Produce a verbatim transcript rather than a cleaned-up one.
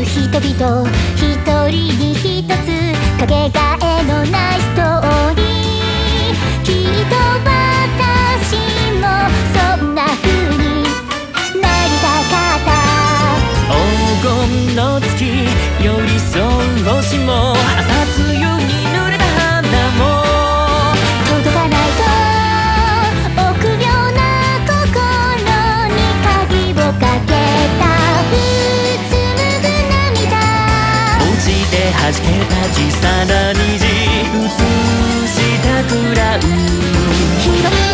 人々一人に一つかけがえのないストーリー。きっと私もそんな風になりたかった。 黄金の月寄り添う星も朝露に濡れた花も届かないと臆病な心に鍵をかけた。うつむく涙落ちて弾けた小さな虹映したクラウン。 広い